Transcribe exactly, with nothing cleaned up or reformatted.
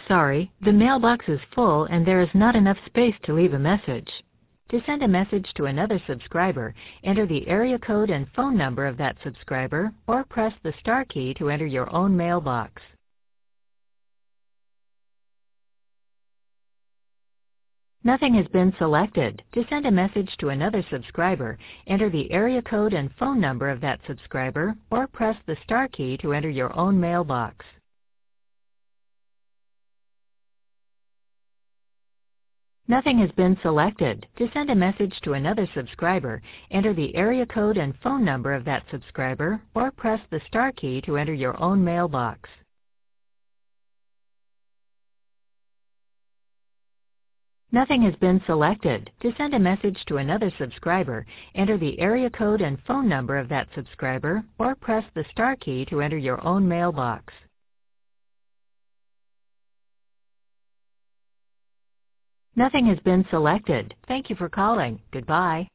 Sorry, the mailbox is full and there is not enough space to leave a message. To send a message to another subscriber, enter the area code and phone number of that subscriber, or press the star key to enter your own mailbox. Nothing has been selected. To send a message to another subscriber, enter the area code and phone number of that subscriber, or press the star key to enter your own mailbox. Nothing has been selected. To send a message to another subscriber, enter the area code and phone number of that subscriber, or press the star key to enter your own mailbox. Nothing has been selected. To send a message to another subscriber, enter the area code and phone number of that subscriber, or press the star key to enter your own mailbox. Nothing has been selected. Thank you for calling. Goodbye.